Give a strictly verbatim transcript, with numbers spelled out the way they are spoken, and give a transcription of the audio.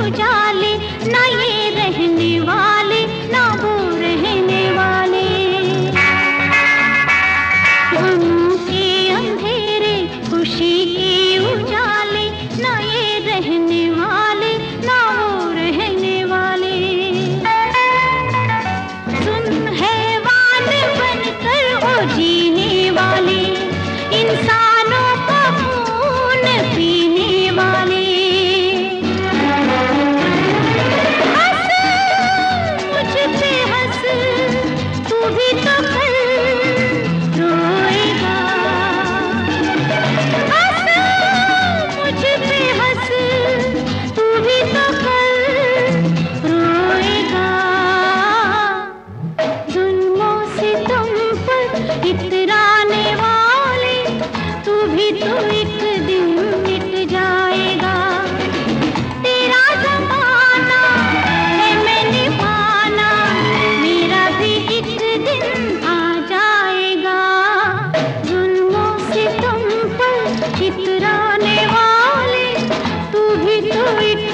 उजाले, ना ये रहने वाले ना वो रहने वाले। गमों के अंधेरे खुशी के उजाले, ना ये रहने वाले ना वो रहने वाले। सुन हैवान बनकर वो जीने वाले, इंसानों का खून पीने वाले। हंस मुझ पे हंस, तू भी तो कल रोएगा। हंस मुझ पे हंस, तू भी तो कल रोएगा। जुल्मों से तुम पर इतराने वाले, तू भी तो एक दिन मिट जाएगा। तेरा ज़माना है मैंने माना, मेरा भी एक दिन आ जाएगा। जुल्मों से तुम पर इतराने वाले, तू भी तो एक